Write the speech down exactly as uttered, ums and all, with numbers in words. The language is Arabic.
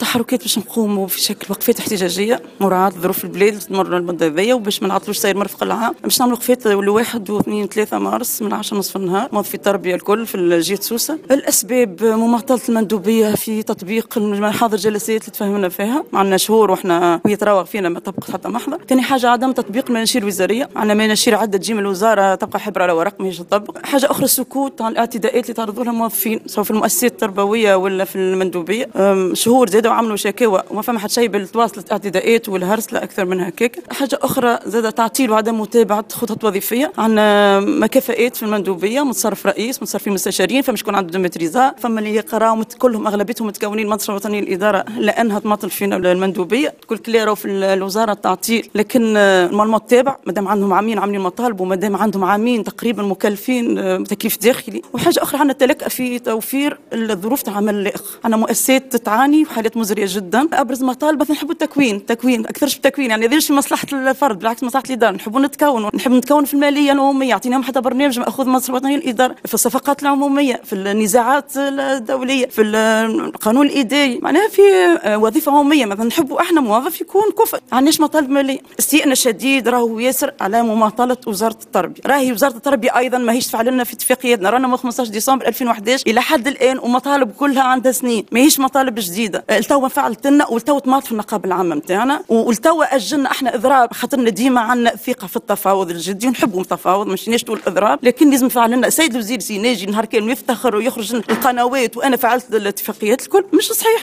تحركات باش نقوموا في شكل وقفات احتجاجيه مراعاه ظروف البلاد تمر المده هذيا، وباش ما نعطلوش سير مرفق العام، باش نعملوا وقفات لواحد واثنين ثلاثة مارس من عشرة نصف النهار، موظفي التربيه الكل في جهه سوسه. الاسباب مماطله المندوبيه في تطبيق محاضر جلسات اللي تفهمنا فيها، عندنا شهور واحنا ويتراوغ فينا ما طبقت حتى محضر. ثاني حاجه عدم تطبيق المناشير الوزاريه، عندنا مناشير عده تجي من الوزاره تبقى حبر على ورق ماهيش تطبق. حاجه اخرى السكوت عن الاعتداءات اللي تعرضوا لها الموظفين سواء في المؤسسات التربويه ولا في المندوبيه. شهور زادوا عملوا شكاوى وما فما حتى شيء بالتواصل اعتداءات والهرس لا اكثر من هكاك. حاجه اخرى زاد تعطيل وعدم متابعه خطط وظيفيه، عندنا مكافآت في المندوبيه، متصرف رئيس متصرفين مستشارين، فمش يكون عنده دومتريزا، فما اللي يقراوا كلهم اغلبيتهم متكونين منصب وطني الاداره لانها تماطل فينا المندوبيه. كل كليرو في الوزاره تعطيل، لكن المعلومات تابع مادام عندهم عامين عاملين مطالب، ومادام عندهم عامين تقريبا مكلفين بتكييف داخلي. وحاجه اخرى عندنا تلكأ في توفير الظروف تاع عمل اللائق، عندنا مؤسسات تعاني وحالات مزريه جدا. ابرز مطالب مثلا نحبوا التكوين، التكوين اكثرش بالتكوين، يعني هذا مش مصلحه الفرد بالعكس مصلحه الاداره، نحبوا نتكون نحب نتكون في الماليه العموميه، يعطيناهم حتى برنامج ماخوذ مصر الوطنيه للاداره في الصفقات العموميه، في النزاعات الدوليه، في القانون الاداري، معناها في وظيفه عموميه. مثلا نحبوا احنا موظف يكون كفء، عندناش مطالب ماليه. استيئنا شديد راهو ياسر على مماطله وزاره التربيه، راهي وزاره التربيه ايضا ماهيش تفعل لنا في اتفاقياتنا، رانا من خمسطاش ديسمبر ألفين وأحد عشر الى حد الان ومطالب كلها عندها سنين، ماهيش مطالب جديده. التو فعلت لنا والتو تماط في النقابه العامه نتاعنا، والتو اجلنا احنا اضراب، خاطرنا ديما عندنا ثقه في التفاوض الجدي ونحبوا التفاوض مش نشتوا الاضراب، لكن لازم فعل لنا. السيد الوزير سيناجي نهار كامل يفتخر ويخرج القنوات وانا فعلت الاتفاقيات الكل مش صحيح.